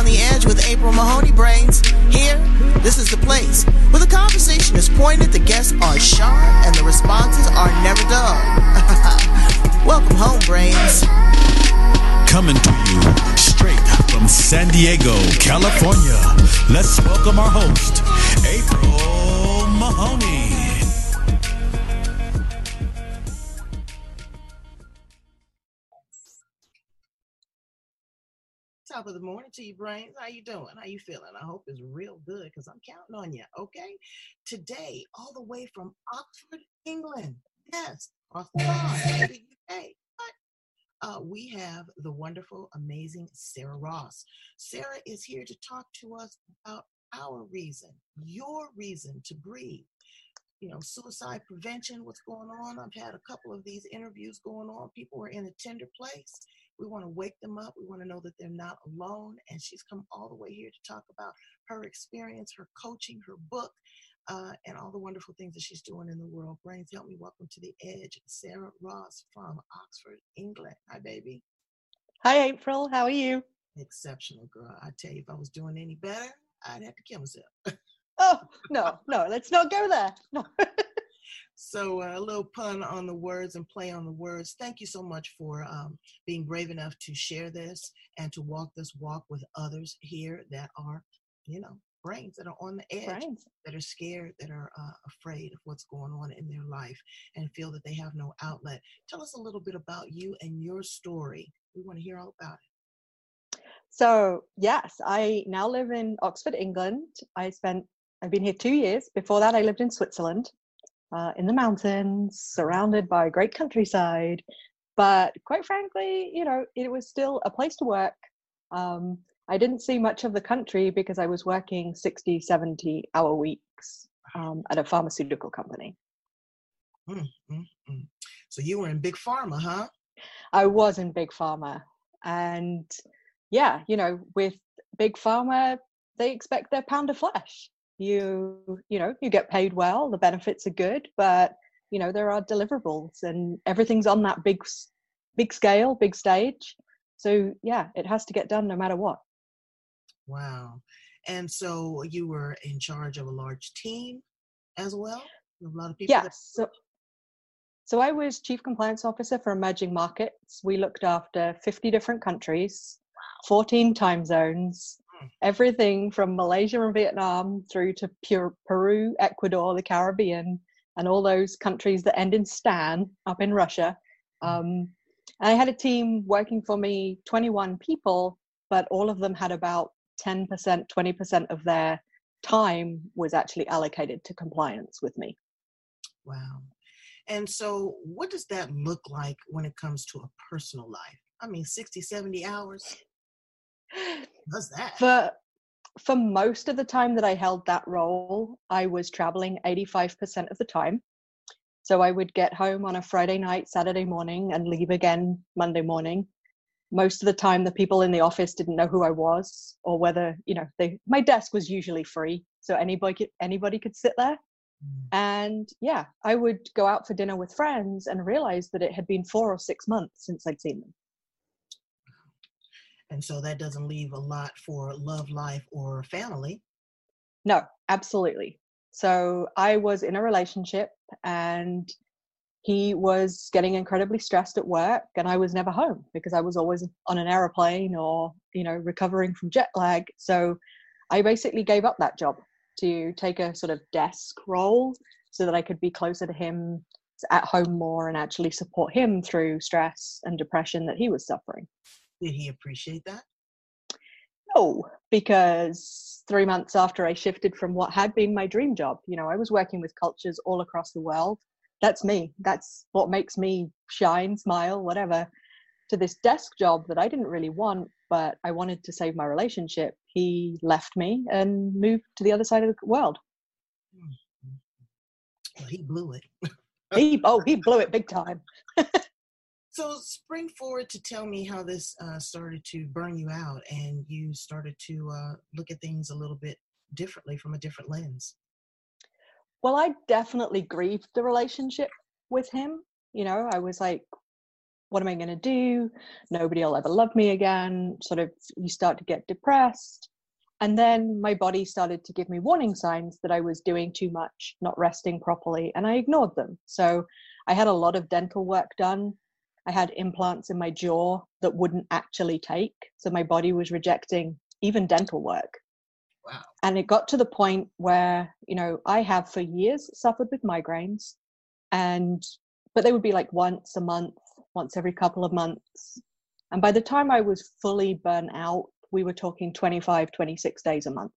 on the Edge with April Mahoney Brains. Here, this is the place where the conversation is pointed, the guests are sharp, and the responses are never dull. Welcome home, Brains. Coming to you straight from San Diego, California. Let's welcome our host, April Mahoney. Top of the morning to you, Brains. How you doing? How you feeling? I hope it's real good because I'm counting on you, okay? Today, all the way from Oxford, England. Yes, across the pond, maybe UK. But we have the wonderful, amazing Sarah Ross. Sarah is here to talk to us about our reason, your reason to breathe. You know, suicide prevention, what's going on. I've had a couple of these interviews going on. People are in a tender place. We want to wake them up. We want to know that they're not alone. And she's come all the way here to talk about her experience, her coaching, her book, and all the wonderful things that she's doing in the world. Brains, help me welcome to the Edge, Sarah Ross from Oxford, England. Hi, baby. Hi, April. How are you? Exceptional, girl. I tell you, if I was doing any better, I'd have to kill myself. Oh, no, let's not go there. No. So a little pun on the words and play on the words. Thank you so much for being brave enough to share this and to walk this walk with others here that are, you know, brains that are on the edge, that are scared, that are afraid of what's going on in their life and feel that they have no outlet. Tell us a little bit about you and your story. We want to hear all about it. So, yes, I now live in Oxford, England. I've been here 2 years. Before that, I lived in Switzerland. In the mountains, surrounded by great countryside. But quite frankly, you know, it was still a place to work. I didn't see much of the country because I was working 60, 70-hour weeks at a pharmaceutical company. So you were in Big Pharma, huh? I was in Big Pharma. And yeah, you know, with Big Pharma, they expect their pound of flesh. You get paid well, the benefits are good, but you know, there are deliverables and everything's on that big scale, big stage. So yeah, it has to get done no matter what. Wow. And so you were in charge of a large team as well? A lot of people? Yes. So I was Chief Compliance Officer for emerging markets. We looked after 50 different countries, 14 time zones, everything from Malaysia and Vietnam through to Peru, Ecuador, the Caribbean, and all those countries that end in Stan up in Russia. And I had a team working for me, 21 people, but all of them had about 10%, 20% of their time was actually allocated to compliance with me. Wow. And so what does that look like when it comes to a personal life? I mean, 60, 70 hours? What's that? For most of the time that I held that role, I was traveling 85% of the time. So I would get home on a Friday night, Saturday morning, and leave again Monday morning. Most of the time, the people in the office didn't know who I was or whether, you know, my desk was usually free. So anybody could sit there. And yeah, I would go out for dinner with friends and realize that it had been 4 or 6 months since I'd seen them. And so that doesn't leave a lot for love life or family. No, absolutely. So I was in a relationship and he was getting incredibly stressed at work and I was never home because I was always on an airplane or, you know, recovering from jet lag. So I basically gave up that job to take a sort of desk role so that I could be closer to him, at home more, and actually support him through stress and depression that he was suffering. Did he appreciate that? No, because 3 months after I shifted from what had been my dream job, you know, I was working with cultures all across the world. That's me. That's what makes me shine, smile, whatever. To this desk job that I didn't really want, but I wanted to save my relationship, he left me and moved to the other side of the world. Well, he blew it. He blew it big time. So spring forward to tell me how this started to burn you out and you started to look at things a little bit differently from a different lens. Well, I definitely grieved the relationship with him. You know, I was like, what am I going to do? Nobody will ever love me again. Sort of, you start to get depressed. And then my body started to give me warning signs that I was doing too much, not resting properly, and I ignored them. So I had a lot of dental work done. I had implants in my jaw that wouldn't actually take. So my body was rejecting even dental work. Wow. And it got to the point where, you know, I have for years suffered with migraines, but they would be like once a month, once every couple of months. And by the time I was fully burnt out, we were talking 25, 26 days a month.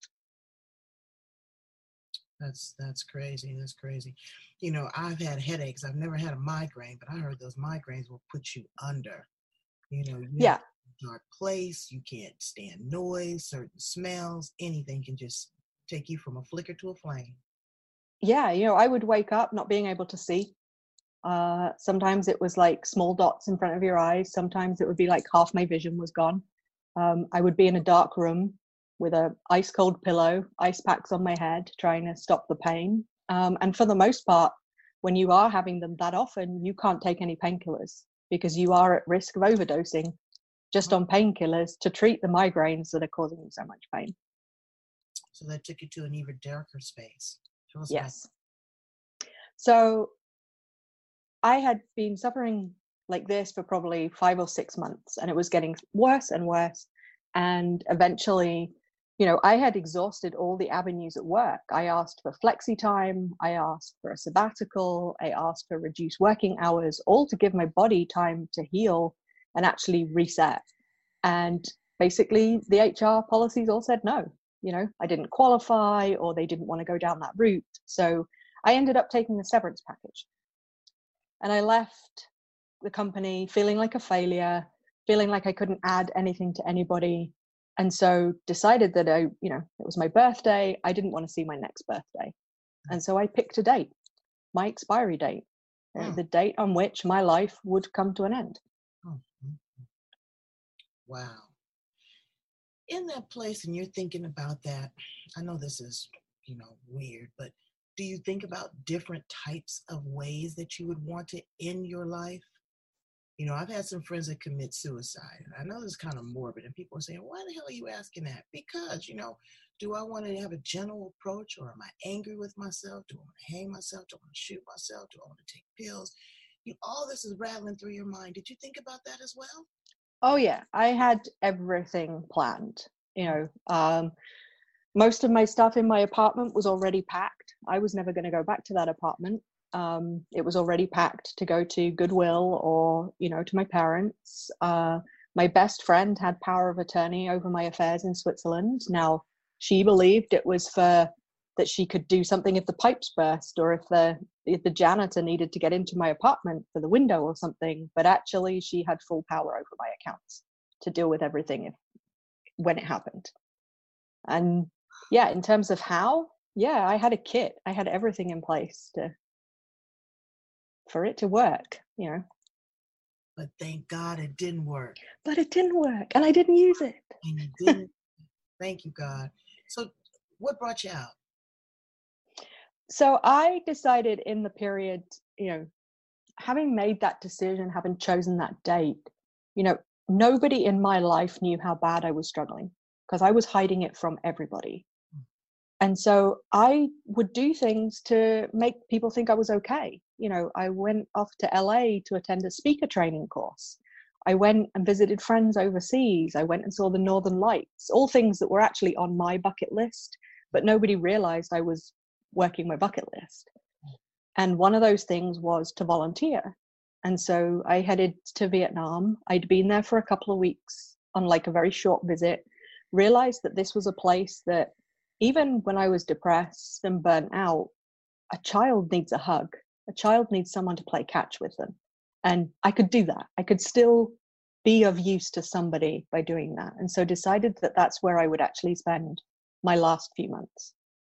That's crazy. That's crazy. You know, I've had headaches. I've never had a migraine, but I heard those migraines will put you under. You know, you Yeah. have a dark place, you can't stand noise, certain smells, anything can just take you from a flicker to a flame. Yeah, you know, I would wake up not being able to see. Sometimes it was like small dots in front of your eyes. Sometimes it would be like half my vision was gone. I would be in a dark room with a ice cold pillow, ice packs on my head, trying to stop the pain. And for the most part, when you are having them that often, you can't take any painkillers because you are at risk of overdosing just on painkillers to treat the migraines that are causing you so much pain. So that took you to an even darker space. Yes. So I had been suffering like this for probably 5 or 6 months, and it was getting worse and worse. And eventually, you know, I had exhausted all the avenues at work. I asked for flexi time, I asked for a sabbatical, I asked for reduced working hours, all to give my body time to heal and actually reset. And basically the HR policies all said no. You know, I didn't qualify, or they didn't want to go down that route. So I ended up taking a severance package. And I left the company feeling like a failure, feeling like I couldn't add anything to anybody. And so decided that it was my birthday. I didn't want to see my next birthday. And so I picked a date, my expiry date, the date on which my life would come to an end. Wow. In that place, and you're thinking about that, I know this is, you know, weird, but do you think about different types of ways that you would want to end your life? You know, I've had some friends that commit suicide. And I know this is kind of morbid, and people are saying, why the hell are you asking that? Because, you know, do I want to have a gentle approach, or am I angry with myself? Do I want to hang myself? Do I want to shoot myself? Do I want to take pills? You know, all this is rattling through your mind. Did you think about that as well? Oh, yeah. I had everything planned. You know, most of my stuff in my apartment was already packed. I was never going to go back to that apartment. It was already packed to go to Goodwill or, you know, to my parents. My best friend had power of attorney over my affairs in Switzerland. Now, she believed it was that she could do something if the pipes burst, or if the janitor needed to get into my apartment for the window or something. But actually, she had full power over my accounts to deal with everything when it happened. And yeah, in terms of how, yeah, I had a kit. I had everything in place for it to work, you know. But thank God it didn't work. But it didn't work, and I didn't use it. And you didn't. Thank you, God. So what brought you out? So I decided in the period, you know, having made that decision, having chosen that date, you know, nobody in my life knew how bad I was struggling because I was hiding it from everybody. And so I would do things to make people think I was okay. You know, I went off to LA to attend a speaker training course. I went and visited friends overseas. I went and saw the Northern Lights, all things that were actually on my bucket list, but nobody realized I was working my bucket list. And one of those things was to volunteer. And so I headed to Vietnam. I'd been there for a couple of weeks on like a very short visit, realized that this was a place that even when I was depressed and burnt out, a child needs a hug. A child needs someone to play catch with them. And I could do that. I could still be of use to somebody by doing that. And so decided that that's where I would actually spend my last few months.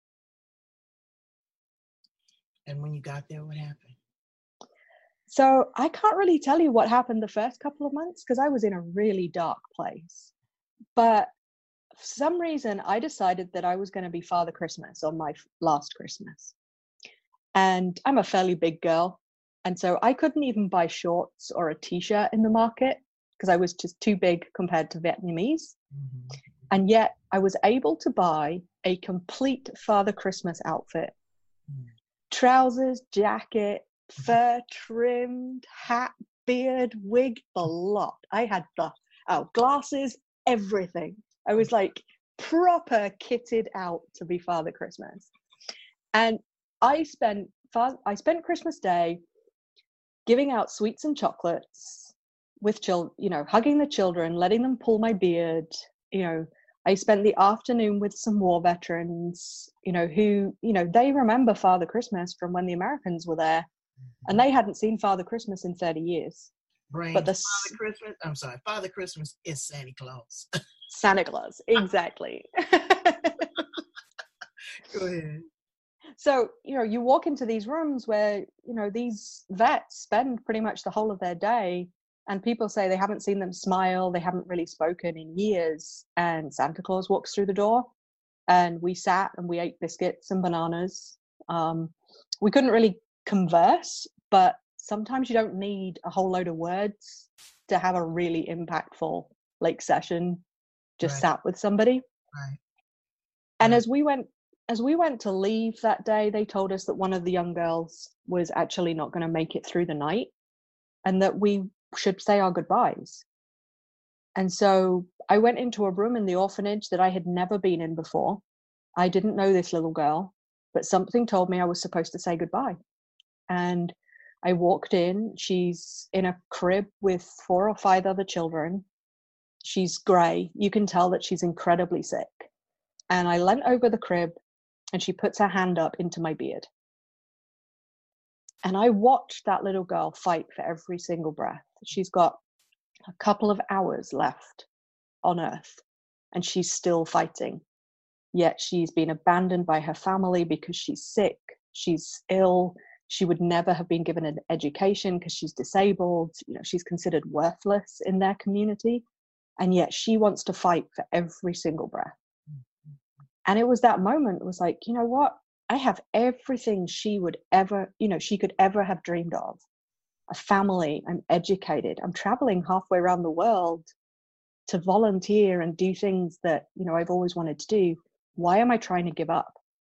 And when you got there, what happened? So I can't really tell you what happened the first couple of months because I was in a really dark place. But for some reason, I decided that I was going to be Father Christmas on my last Christmas. And I'm a fairly big girl. And so I couldn't even buy shorts or a t-shirt in the market because I was just too big compared to Vietnamese. Mhm. And yet I was able to buy a complete Father Christmas outfit. Mm. Trousers, jacket, fur trimmed, hat, beard, wig, the lot. I had the glasses, everything. I was like proper kitted out to be Father Christmas. And I spent Christmas Day giving out sweets and chocolates with hugging the children, letting them pull my beard. I spent the afternoon with some war veterans, who, they remember Father Christmas from when the Americans were there, and they hadn't seen Father Christmas in 30 years. But Father Christmas is Santa Claus. Santa Claus, exactly. Go ahead. So, you walk into these rooms where, these vets spend pretty much the whole of their day, and people say they haven't seen them smile, they haven't really spoken in years, and Santa Claus walks through the door, and we sat and we ate biscuits and bananas. We couldn't really converse, but sometimes you don't need a whole load of words to have a really impactful session, just sat with somebody. Right. And as we went to leave that day, they told us that one of the young girls was actually not going to make it through the night, and that we should say our goodbyes. And so I went into a room in the orphanage that I had never been in before. I didn't know this little girl, but something told me I was supposed to say goodbye. And I walked in. She's in a crib with 4 or 5 other children. She's grey. You can tell that she's incredibly sick. And I leant over the crib, and she puts her hand up into my beard. And I watched that little girl fight for every single breath. She's got a couple of hours left on Earth, and she's still fighting. Yet she's been abandoned by her family because she's sick, she's ill. She would never have been given an education because she's disabled. She's considered worthless in their community. And yet she wants to fight for every single breath. And it was that moment, it was like, you know what? I have everything she could ever have dreamed of. A family, I'm educated, I'm traveling halfway around the world to volunteer and do things that, I've always wanted to do. Why am I trying to give up?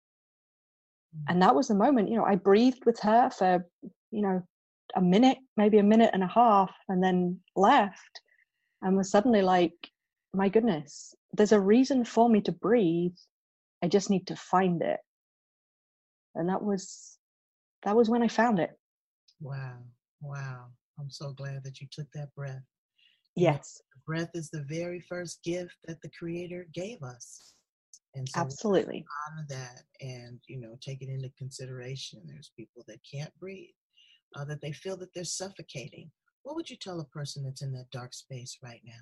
And that was the moment, I breathed with her for, a minute, maybe a minute and a half, and then left, and was suddenly like, my goodness, there's a reason for me to breathe. I just need to find it. And that was when I found it. Wow. I'm so glad that you took that breath. Yes. Breath is the very first gift that the Creator gave us. And so absolutely honor that and, take it into consideration. There's people that can't breathe, that they feel that they're suffocating. What would you tell a person that's in that dark space right now?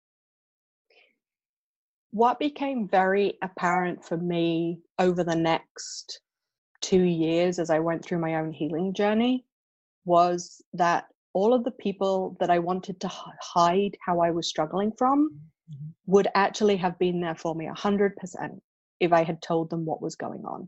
What became very apparent for me over the next 2 years as I went through my own healing journey was that all of the people that I wanted to hide how I was struggling from would actually have been there for me 100% if I had told them what was going on.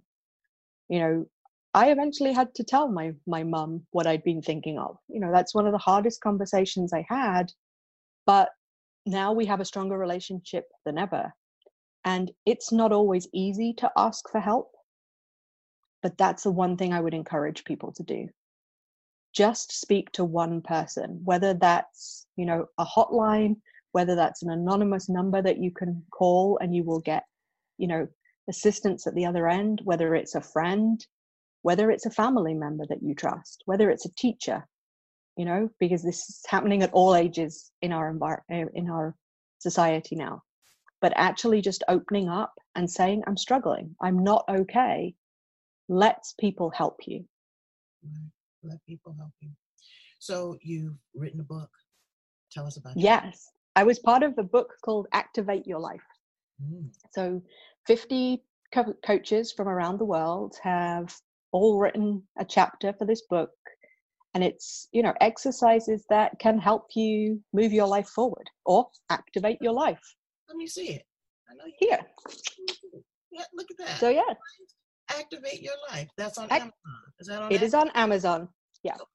I eventually had to tell my mum what I'd been thinking of. That's one of the hardest conversations I had, but now we have a stronger relationship than ever. And it's not always easy to ask for help, but that's the one thing I would encourage people to do. Just speak to one person, whether that's, a hotline, whether that's an anonymous number that you can call and you will get, assistance at the other end, whether it's a friend, whether it's a family member that you trust, whether it's a teacher, because this is happening at all ages in our society now. But actually just opening up and saying, I'm struggling, I'm not okay, lets people help you. Right. Let people help you. So you've written a book. Tell us about it. Yes. I was part of a book called Activate Your Life. So 50 coaches from around the world have all written a chapter for this book. And it's, exercises that can help you move your life forward or activate your life. Let me see it. I know here. Yeah, look at that. So yeah. Activate Your Life. That's on Amazon. Is that on Amazon? It is on Amazon. Yeah.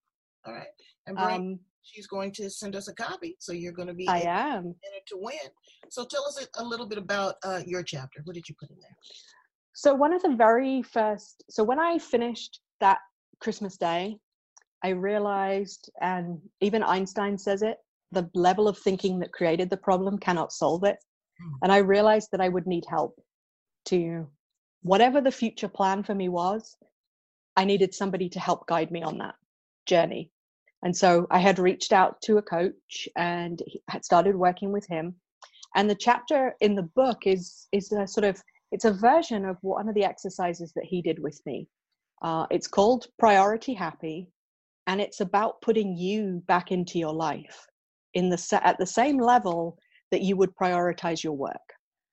All right. And Brain, she's going to send us a copy. So you're going to be I in am. it to win. So tell us a little bit about your chapter. What did you put in there? So one of the very first, so when I finished that Christmas Day, I realized, and even Einstein says it, the level of thinking that created the problem cannot solve it. And I realized that I would need help to, whatever the future plan for me was, I needed somebody to help guide me on that journey. And so I had reached out to a coach and had started working with him. And the chapter in the book is a sort of, it's a version of one of the exercises that he did with me. It's called Priority Happy, and it's about putting you back into your life at the same level that you would prioritize your work.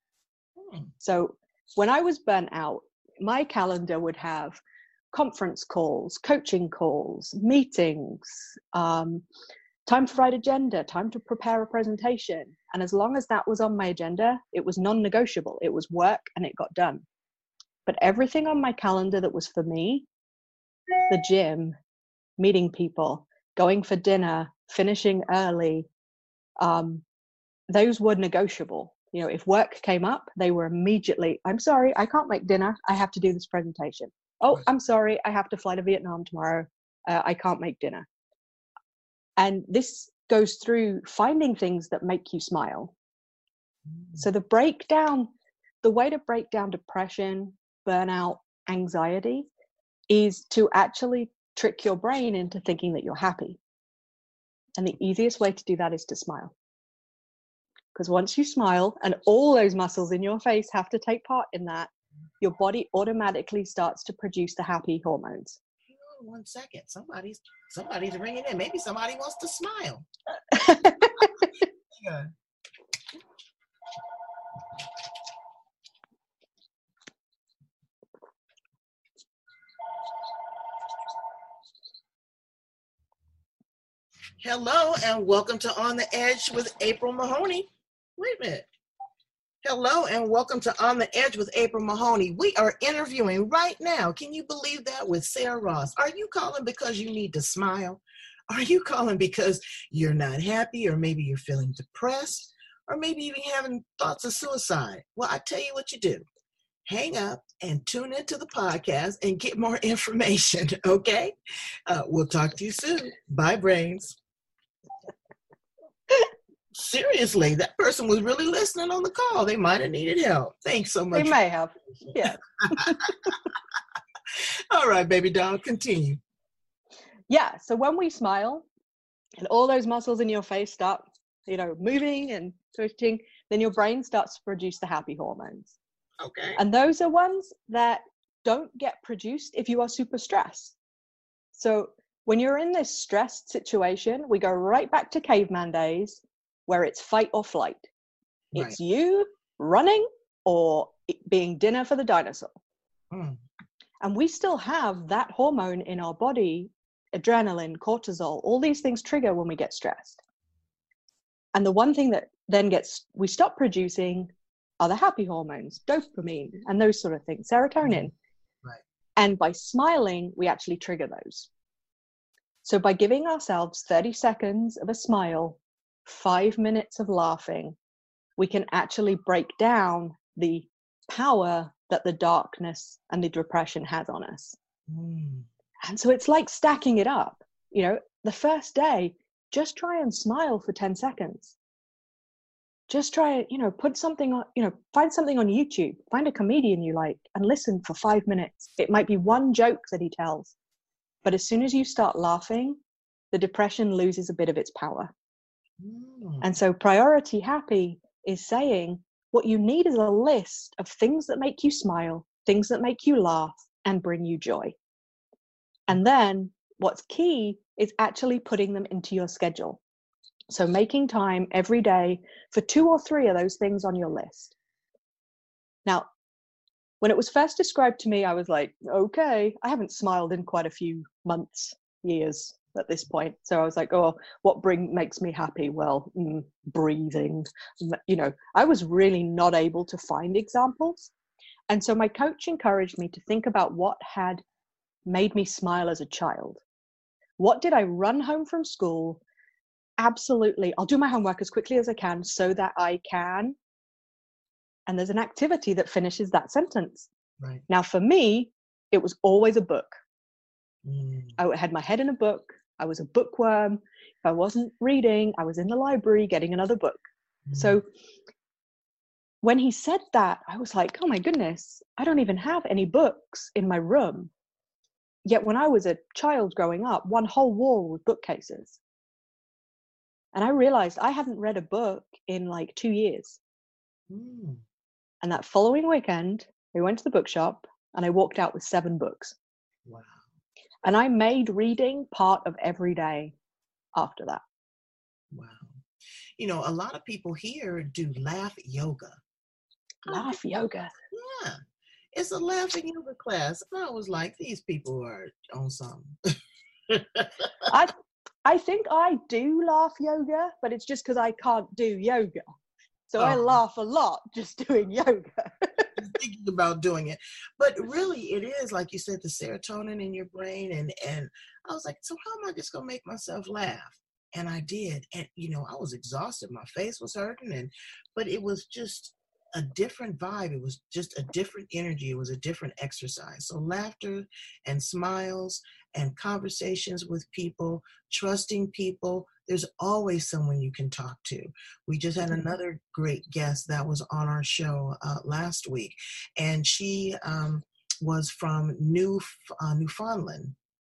So when I was burnt out, my calendar would have conference calls, coaching calls, meetings, time to write agenda, time to prepare a presentation. And as long as that was on my agenda, it was non-negotiable. It was work and it got done. But everything on my calendar that was for me, the gym, meeting people, going for dinner, finishing early, those were negotiable. You know, if work came up, they were immediately, I'm sorry, I can't make dinner. I have to do this presentation. Oh, I'm sorry, I have to fly to Vietnam tomorrow. I can't make dinner. And this goes through finding things that make you smile. So the way to break down depression, burnout, anxiety is to actually trick your brain into thinking that you're happy. And the easiest way to do that is to smile. Because once you smile, and all those muscles in your face have to take part in that, your body automatically starts to produce the happy hormones. 1 second. Somebody's ringing in. Maybe somebody wants to smile. Yeah. Hello and welcome to On the Edge with April Mahoney. Wait a minute. Hello and welcome to On the Edge with April Mahoney. We are interviewing right now. Can you believe that? With Sarah Ross. Are you calling because you need to smile? Are you calling because you're not happy, or maybe you're feeling depressed, or maybe even having thoughts of suicide? Well, I tell you what you do. Hang up and tune into the podcast and get more information, okay? We'll talk to you soon. Bye, brains. Seriously, that person was really listening on the call. They might have needed help. Thanks so much. They may have. Yeah. All right, baby doll, continue. Yeah. So when we smile and all those muscles in your face start, moving and twitching, then your brain starts to produce the happy hormones. Okay. And those are ones that don't get produced if you are super stressed. So when you're in this stressed situation, we go right back to caveman days, where it's fight or flight. Right. It's you running or being dinner for the dinosaur. And we still have that hormone in our body, adrenaline, cortisol, all these things trigger when we get stressed. And the one thing that then we stop producing are the happy hormones, dopamine, and those sort of things, serotonin. Right. And by smiling, we actually trigger those. So by giving ourselves 30 seconds of a smile, 5 minutes of laughing, we can actually break down the power that the darkness and the depression has on us. And so it's like stacking it up. The first day, just try and smile for 10 seconds. Just try it, put something on, find something on YouTube, find a comedian you like and listen for 5 minutes. It might be one joke that he tells, but as soon as you start laughing, the depression loses a bit of its power. And so Priority Happy is saying what you need is a list of things that make you smile, things that make you laugh and bring you joy. And then what's key is actually putting them into your schedule. So making time every day for 2 or 3 of those things on your list. Now, when it was first described to me, I was like, okay, I haven't smiled in quite a few months, years at this point. So I was like, oh, what makes me happy? Well, breathing. I was really not able to find examples. And so my coach encouraged me to think about what had made me smile as a child. What did I run home from school? Absolutely. I'll do my homework as quickly as I can so that I can. And there's an activity that finishes that sentence. Right. Now, for me, it was always a book. Mm. I had my head in a book. I was a bookworm. If I wasn't reading, I was in the library getting another book. So when he said that, I was like, oh my goodness, I don't even have any books in my room. Yet when I was a child growing up, one whole wall with bookcases. And I realized I hadn't read a book in like 2 years. Mm. And that following weekend, we went to the bookshop and I walked out with 7 books. Wow. And I made reading part of every day after that. Wow. You know, a lot of people here do laugh yoga. Laugh yoga. Yeah. It's a laughing yoga class. And I was like, these people are on something. I think I do laugh yoga, but it's just because I can't do yoga. So I laugh a lot just doing yoga. Thinking about doing it. But really, it is, like you said, the serotonin in your brain. And I was like, so how am I just going to make myself laugh? And I did. And, you know, I was exhausted. My face was hurting. But it was just a different vibe. It was just a different energy. It was a different exercise. So laughter and smiles and conversations with people, trusting people. There's always someone you can talk to. We just had another great guest that was on our show last week. And she was from Newfoundland.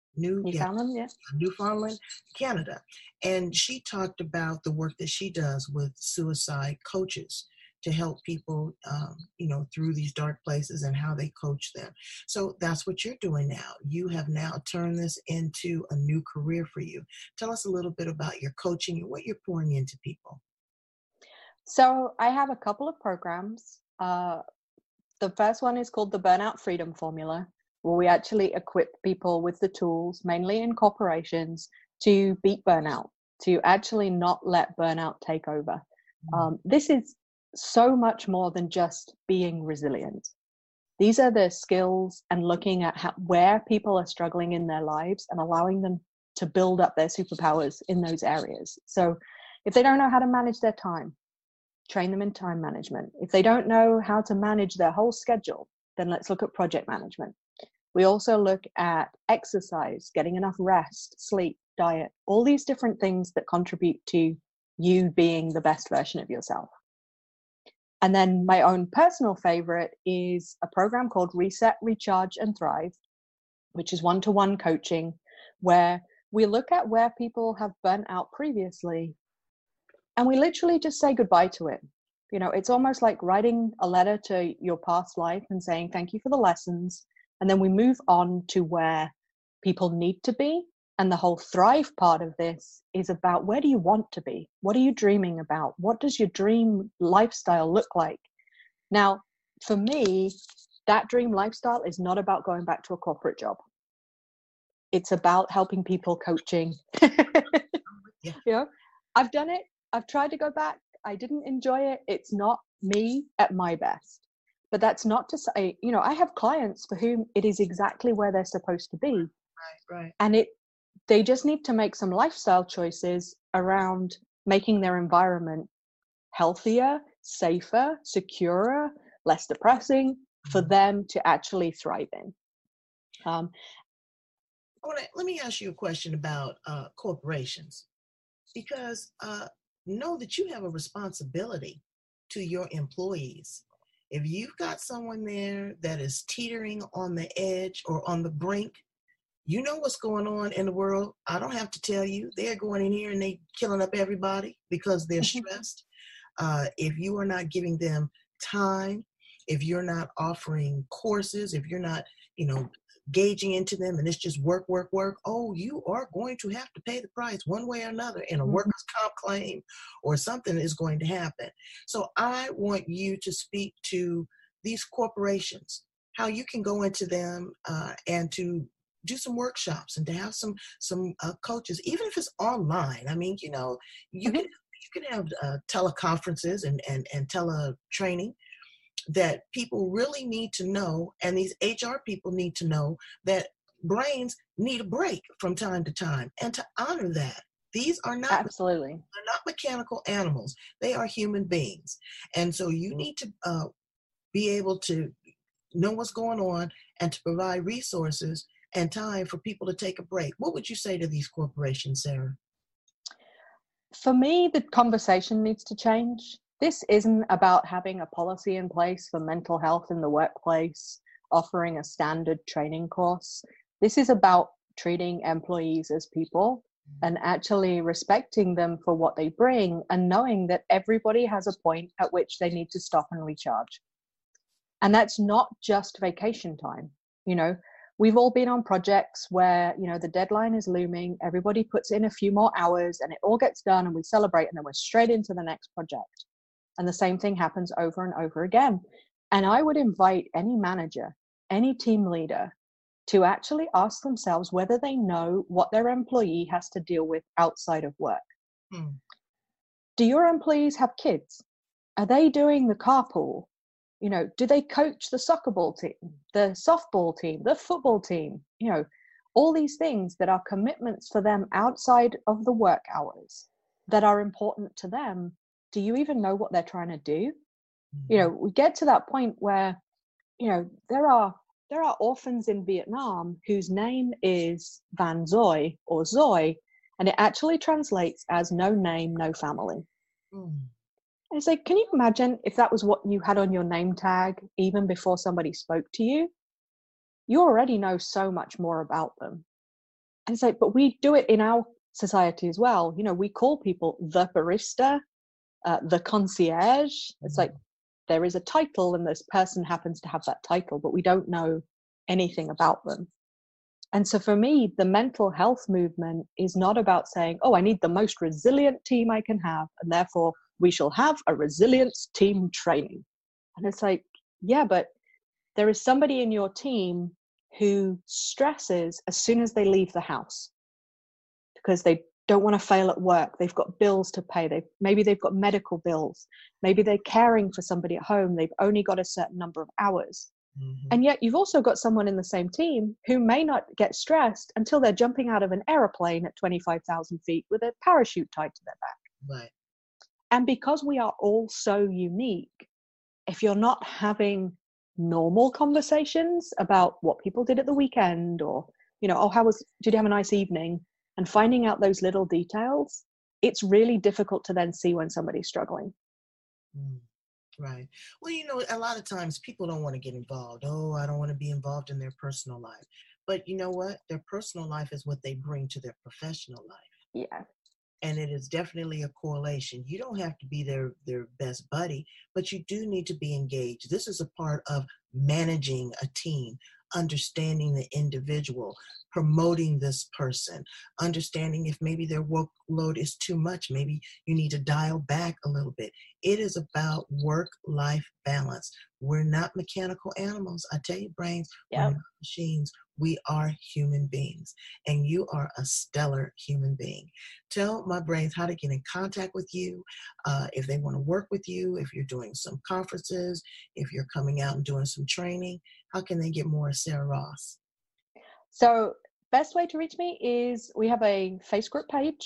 Newfoundland, Canada. And she talked about the work that she does with suicide coaches to help people, you know, through these dark places and how they coach them. So that's what you're doing now. You have now turned this into a new career for you. Tell us a little bit about your coaching and what you're pouring into people. So I have a couple of programs. The first one is called the Burnout Freedom Formula, where we actually equip people with the tools, mainly in corporations, to beat burnout, to actually not let burnout take over. This is so much more than just being resilient. These are the skills and looking at where people are struggling in their lives and allowing them to build up their superpowers in those areas. So if they don't know how to manage their time, train them in time management. If they don't know how to manage their whole schedule, then let's look at project management. We also look at exercise, getting enough rest, sleep, diet, all these different things that contribute to you being the best version of yourself. And then my own personal favorite is a program called Reset, Recharge, and Thrive, which is one-to-one coaching, where we look at where people have burnt out previously, and we literally just say goodbye to it. You know, it's almost like writing a letter to your past life and saying thank you for the lessons, and then we move on to where people need to be. And the whole Thrive part of this is about, where do you want to be? What are you dreaming about? What does your dream lifestyle look like? Now, for me, that dream lifestyle is not about going back to a corporate job. It's about helping people, coaching. Yeah. You know, I've done it. I've tried to go back. I didn't enjoy it. It's not me at my best. But that's not to say, you know, I have clients for whom it is exactly where they're supposed to be. Right. And they just need to make some lifestyle choices around making their environment healthier, safer, securer, less depressing for them to actually thrive in. Let me ask you a question about corporations, because know that you have a responsibility to your employees. If you've got someone there that is teetering on the edge or on the brink, you know what's going on in the world. I don't have to tell you. They're going in here and they killing up everybody because they're stressed. If you are not giving them time, if you're not offering courses, if you're not, you know, gauging into them and it's just work, you are going to have to pay the price one way or another in a workers' comp claim, or something is going to happen. So I want you to speak to these corporations, how you can go into them and to do some workshops and to have some coaches, even if it's online. I mean, you know, you can have teleconferences and teletraining that people really need to know, and these HR people need to know that brains need a break from time to time, and to honor that. These are not Absolutely. they're not mechanical animals. They are human beings. And so you need to be able to know what's going on and to provide resources and time for people to take a break. What would you say to these corporations, Sarah? For me, the conversation needs to change. This isn't about having a policy in place for mental health in the workplace, offering a standard training course. This is about treating employees as people and actually respecting them for what they bring, and knowing that everybody has a point at which they need to stop and recharge. And that's not just vacation time. You know, we've all been on projects where, you know, the deadline is looming, everybody puts in a few more hours and it all gets done and we celebrate, and then we're straight into the next project. And the same thing happens over and over again. And I would invite any manager, any team leader, to actually ask themselves whether they know what their employee has to deal with outside of work. Do your employees have kids? Are they doing the carpool? You know, do they coach the soccer ball team, the softball team, the football team? You know, all these things that are commitments for them outside of the work hours that are important to them. Do you even know what they're trying to do? You know, we get to that point where, you know, there are orphans in Vietnam whose name is Van Zoy or Zoy, and it actually translates as no name, no family. And it's like, can you imagine if that was what you had on your name tag even before somebody spoke to you? You already know so much more about them. And it's like, but we do it in our society as well. You know, we call people the barista, the concierge. It's like, there is a title and this person happens to have that title, but we don't know anything about them. And so for me, the mental health movement is not about saying, oh, I need the most resilient team I can have, and therefore we shall have a resilience team training. And it's like, yeah, but there is somebody in your team who stresses as soon as they leave the house because they don't want to fail at work. They've got bills to pay. Maybe they've got medical bills. Maybe they're caring for somebody at home. They've only got a certain number of hours. And yet you've also got someone in the same team who may not get stressed until they're jumping out of an airplane at 25,000 feet with a parachute tied to their back. Right. And because we are all so unique, if you're not having normal conversations about what people did at the weekend, or, you know, oh, did you have a nice evening? And finding out those little details, it's really difficult to then see when somebody's struggling. Right. Well, you know, a lot of times people don't want to get involved. Oh, I don't want to be involved in their personal life. But you know what? Their personal life is what they bring to their professional life. Yeah. And it is definitely a correlation. You don't have to be their best buddy, but you do need to be engaged. This is a part of managing a team, understanding the individual, promoting this person, understanding if maybe their workload is too much. Maybe you need to dial back a little bit. It is about work-life balance. We're not mechanical animals. I tell you, brains, we're not machines. We are human beings, and you are a stellar human being. Tell my brains how to get in contact with you, if they want to work with you, if you're doing some conferences, if you're coming out and doing some training. How can they get more of Sarah Ross? So best way to reach me is we have a Facebook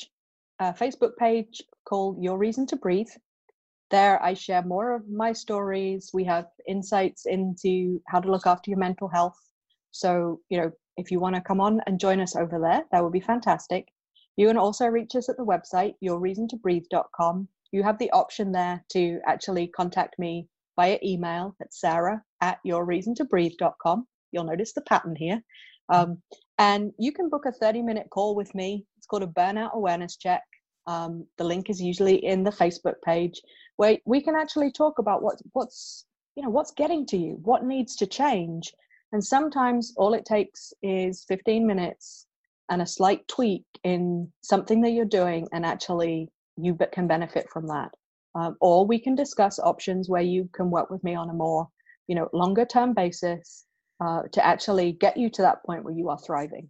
page called Your Reason to Breathe. There I share more of my stories. We have insights into how to look after your mental health. So, you know, if you want to come on and join us over there, that would be fantastic. You can also reach us at the website, yourreasontobreathe.com. You have the option there to actually contact me via email at sarah@yourreasontobreathe.com. You'll notice the pattern here. And you can book a 30-minute call with me. It's called a burnout awareness check. The link is usually in the Facebook page, where we can actually talk about what's getting to you, what needs to change. And sometimes all it takes is 15 minutes and a slight tweak in something that you're doing, and actually you can benefit from that. Or we can discuss options where you can work with me on a more, longer term basis to actually get you to that point where you are thriving.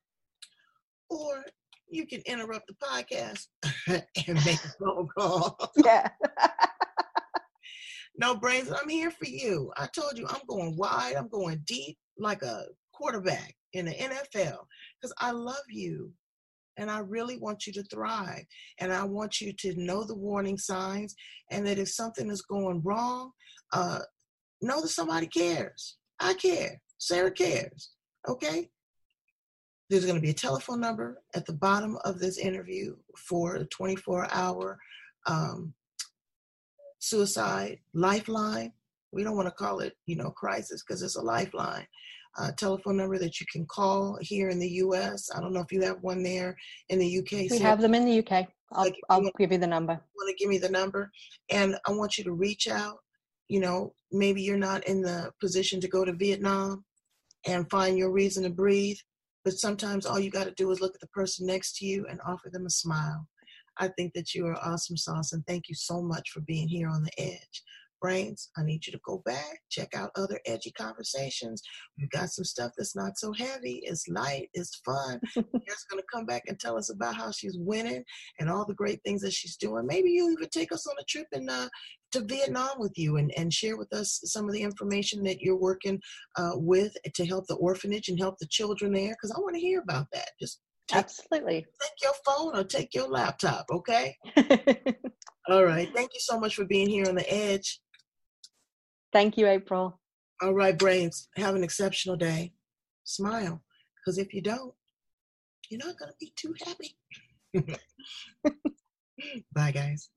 Or you can interrupt the podcast and make a phone call. Yeah. No, Brains, I'm here for you. I told you I'm going wide, I'm going deep like a quarterback. in the NFL because I love you and I really want you to thrive. And I want you to know the warning signs and that if something is going wrong, know that somebody cares. I care. Sarah cares. Okay? There's going to be a telephone number at the bottom of this interview for a 24-hour suicide lifeline. We don't want to call it, crisis because it's a lifeline. Telephone number that you can call here in the U.S. I don't know if you have one there in the UK. We have them in the UK. I'll give you the number. Want to give me the number? And I want you to reach out. Maybe you're not in the position to go to Vietnam and find your reason to breathe, but sometimes all you got to do is look at the person next to you and offer them a smile. I think that you are awesome sauce, and thank you so much for being here on The Edge. Brains, I need you to go back, check out other edgy conversations. We've got some stuff that's not so heavy. It's light. It's fun. Just going to come back and tell us about how she's winning and all the great things that she's doing. Maybe you even take us on a trip to Vietnam with you and share with us some of the information that you're working with to help the orphanage and help the children there, because I want to hear about that. Just Absolutely. Take your phone or take your laptop, okay? All right. Thank you so much for being here on The Edge. Thank you, April. All right, brains, have an exceptional day. Smile, because if you don't, you're not going to be too happy. Bye, guys.